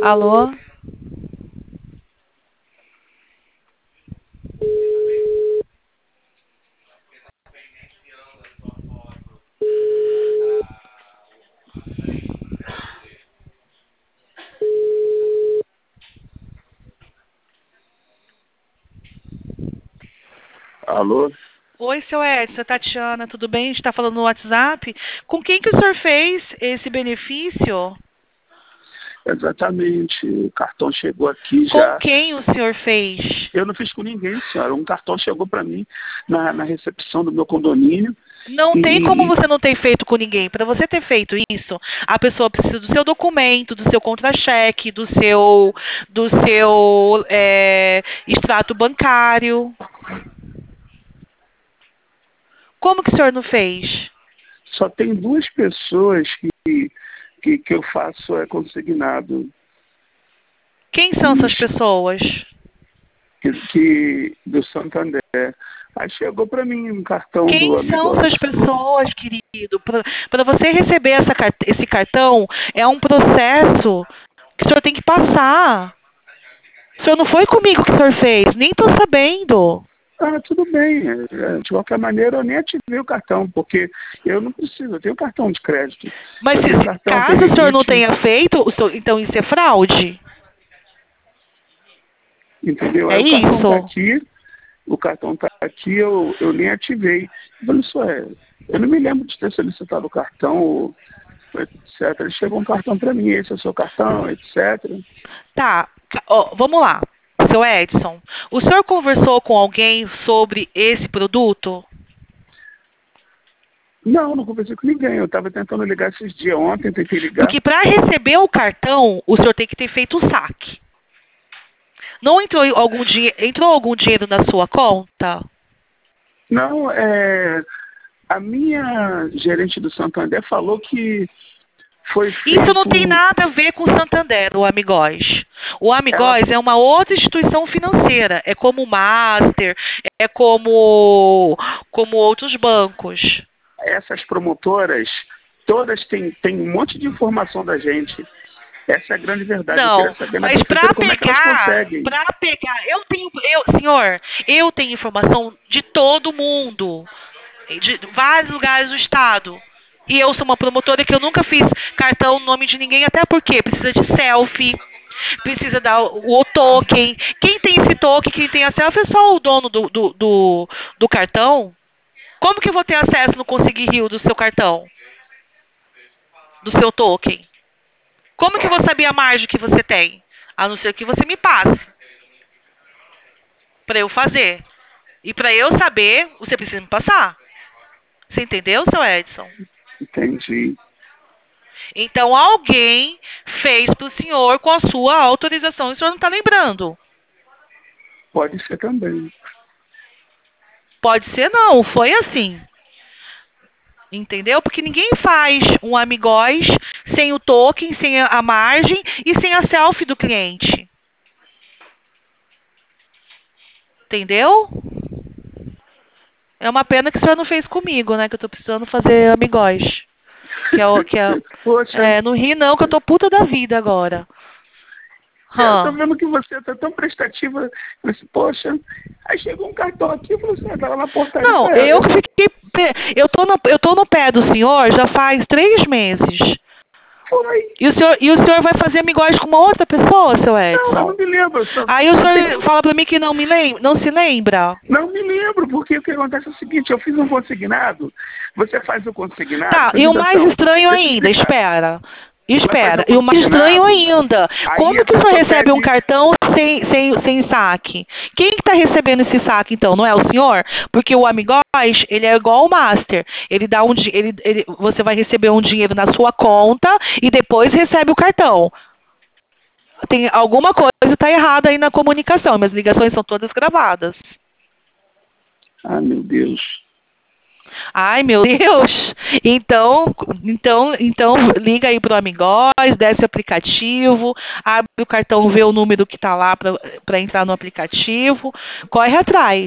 Alô? Alô? Oi, seu Edson, Tatiana, tudo bem? A gente está falando no WhatsApp. Com quem que o senhor fez esse benefício? Exatamente. O cartão chegou aqui Com já. quem o senhor fez? Eu não fiz com ninguém, senhora. Um cartão chegou para mim na recepção do meu condomínio. Não tem como E você não ter feito com ninguém. Para você ter feito isso, a pessoa precisa do seu documento, do seu contra-cheque, do seu extrato bancário. Como que o senhor não fez? só tem duas pessoas que eu faço consignado. Quem são essas pessoas? Do Santander. Aí chegou para mim um cartão do Quem são Amigos. essas pessoas, querido? Para você receber esse cartão, é um processo que o senhor tem que passar. O senhor não foi comigo que o senhor fez, nem estou sabendo. Ah, tudo bem. De qualquer maneira, eu nem ativei o cartão, porque eu não preciso, eu tenho cartão de crédito. Mas Eu tenho cartão, tem caso o senhor não limite, tenha feito, então isso é fraude. entendeu? Aí É isso. o cartão está aqui, eu nem ativei. Eu falei, eu não me lembro de ter solicitado o cartão, etc. Ele chegou um cartão para mim, esse é o seu cartão, etc. Tá, ó, vamos lá. Seu Edson, o senhor conversou com alguém sobre esse produto? Não, não conversei com ninguém. Eu estava tentando ligar esses dias. Ontem tentei ligar. Porque para receber o cartão, o senhor tem que ter feito o saque. Não entrou algum dinheiro na sua conta? Não, a minha gerente do Santander falou que foi Isso não tem feito. nada a ver com o Santander, o Amigós. O Ela, Amigós é uma outra instituição financeira. É como o Master, é como outros bancos. essas promotoras, todas têm um monte de informação da gente. Essa é a grande verdade. Eu queria Não, saber na mas prefeitura como é que elas conseguem. senhor, eu tenho informação de todo mundo, de vários lugares do estado. E eu sou uma promotora que eu nunca fiz cartão no nome de ninguém, até porque precisa de selfie, precisa dar o token. Quem tem esse token, quem tem a selfie é só o dono do cartão. Como que eu vou ter acesso no Conseguir Rio do seu cartão? Do seu token? Como que eu vou saber a margem que você tem? A não ser que você me passe para eu fazer. E para eu saber, você precisa me passar. Você entendeu, seu Edson? Entendi. Então alguém fez para o senhor com a sua autorização e o senhor não está lembrando. Pode ser também. Pode ser não, foi assim. Entendeu? Porque ninguém faz um amigóis sem o token, sem a margem e sem a selfie do cliente. Entendeu? É uma pena que o senhor não fez comigo, né? Que eu tô precisando fazer amigóis. Poxa, Não ri não, que eu tô puta da vida agora. eu tô Hã. vendo que você tá tão prestativa. Eu falei assim, poxa, aí chegou um cartão aqui, eu falei assim, tá lá na portaria. Não, eu fiquei. Eu tô no pé do senhor já faz 3 meses. Foi. E o senhor vai fazer amigóis com uma outra pessoa, seu Não, eu Edson? não me lembro. Aí o Eu senhor tenho, fala pra mim que não se lembra? não me lembro, porque o que acontece é o seguinte, eu fiz um consignado, você faz o consignado, Tá, e o presta mais atenção, estranho deixa eu ainda, explicar. espera. Você vai fazer Espera. o E o mais estranho consignado, ainda, aí como a que o senhor pessoa recebe um pede, cartão sem saque? Quem que tá recebendo esse saque, então? Não é o senhor? Porque o Amigóis, ele é igual o Master. Ele dá você vai receber um dinheiro na sua conta e depois recebe o cartão. Tem alguma coisa tá errada aí na comunicação. Minhas ligações são todas gravadas. ah, meu Deus, Ai, meu Deus! Então liga aí pro Amigóis, desce o aplicativo, abre o cartão, vê o número que tá lá para entrar no aplicativo, corre atrás.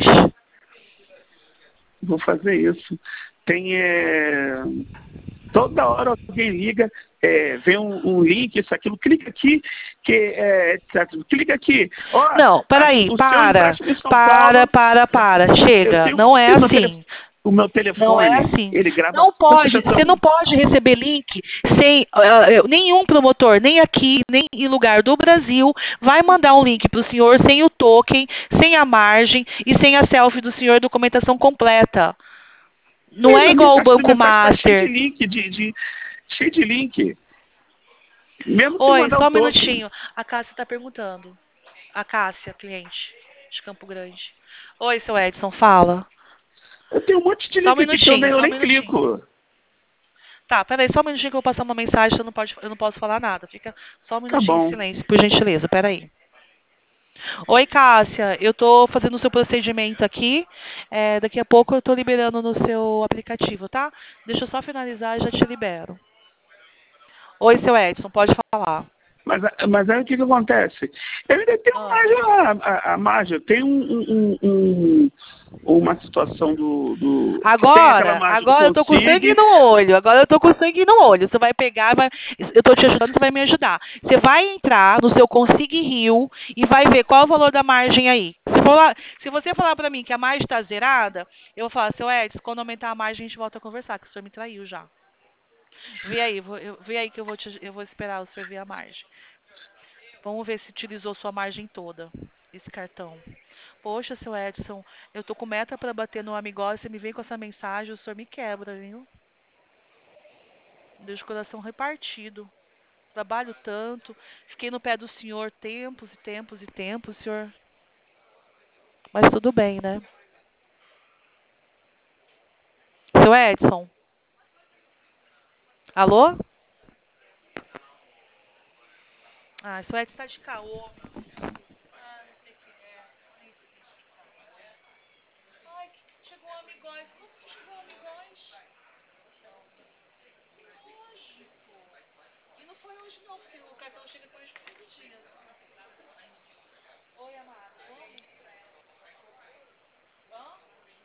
vou fazer isso. Tem, toda hora alguém liga, vem um link, isso, aquilo, clica aqui, etc. Clica aqui. Ó, Não, peraí, o seu empréstimo em São Paulo, para, eu chega, tenho não é o meu assim. o meu Não é telefone, assim. ele grava, Não presta pode, você não atenção, pode receber link sem nenhum promotor, nem aqui, nem em lugar do Brasil, vai mandar um link para o senhor sem o token, sem a margem e sem a selfie do senhor, documentação completa. Não é igual o na Banco minha caixa tá cheio de Master. link, cheio de link. Mesmo se Oi, mandar o só um token. minutinho. A Cássia está perguntando. A Cássia, cliente de Campo Grande. Oi, seu Edson, fala. Eu tenho um monte de Só um link aqui que minutinho, eu só um nem minutinho. clico. Tá, peraí, só um minutinho que eu vou passar uma mensagem, eu não posso falar nada. Fica só um Tá minutinho de bom. silêncio, por gentileza, peraí. Oi, Cássia, eu tô fazendo o seu procedimento aqui. Daqui a pouco eu tô liberando no seu aplicativo, tá? Deixa eu só finalizar e já te libero. Oi, seu Edson, pode falar. Mas aí o que acontece? Eu ainda tenho Ah. mais a margem. Eu tenho uma situação tem aquela margem do Agora eu tô com sangue Consig. no olho. Agora eu tô com sangue no olho. Você vai pegar, eu tô te ajudando, você vai me ajudar. Você vai entrar no seu Consig Rio e vai ver qual é o valor da margem aí. Se você falar pra mim que a margem tá zerada, eu vou falar, seu Edson, quando aumentar a margem a gente volta a conversar, que o senhor me traiu já. Vê aí, vê aí que eu vou esperar o senhor ver a margem. Vamos ver se utilizou sua margem toda, esse cartão. Poxa, seu Edson, eu tô com meta para bater no Amigos, você me vem com essa mensagem, o senhor me quebra, viu? Deixa o coração repartido. Trabalho tanto, fiquei no pé do senhor tempos e tempos e tempos, senhor. Mas tudo bem, né? Seu Edson? Alô? Ah, seu Edson tá de caô. Ah, não sei o que é. Nem sei o que é caô. Ai, chegou o Amigos. Como que chegou o Amigos? Lógico. E não foi hoje não, porque o cartão chega depois de 15 dias. Oi, amado, vamos? Hã?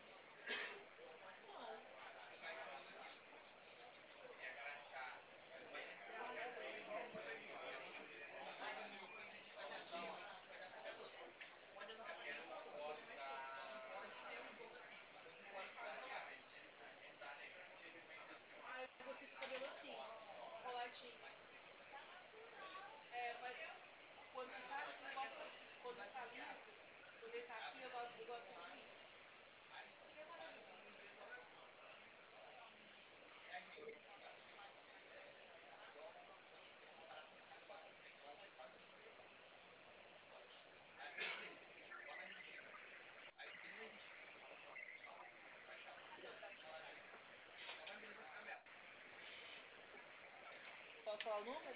Posso falar o número?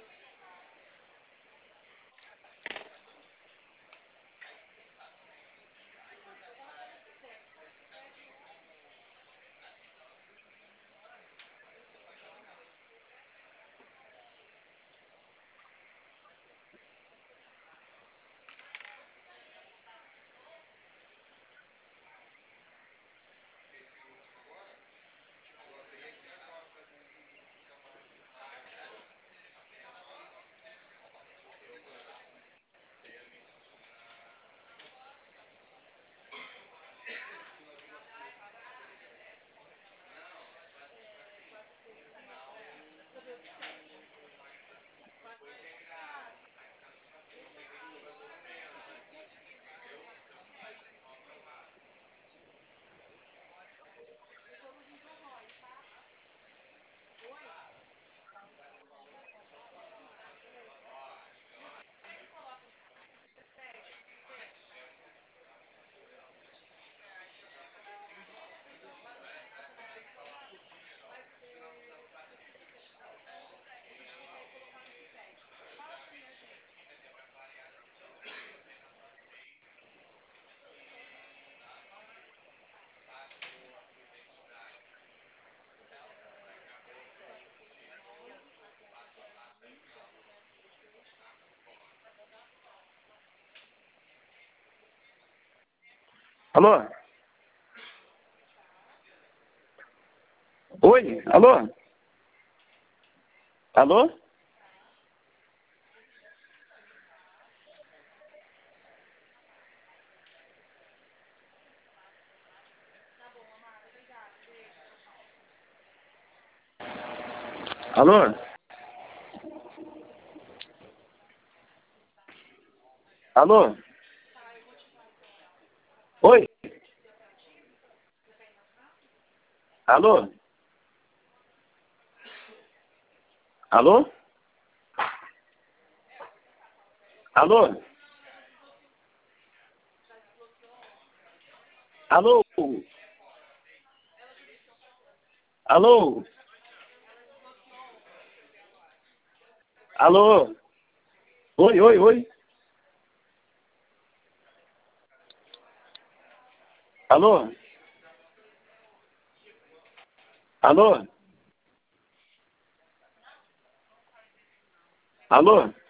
Alô? Oi? Alô? Alô? Alô? Alô? Oi? Alô? Alô? Alô? Alô? Alô? Alô? Oi, oi, oi. Alô? Alô? Alô?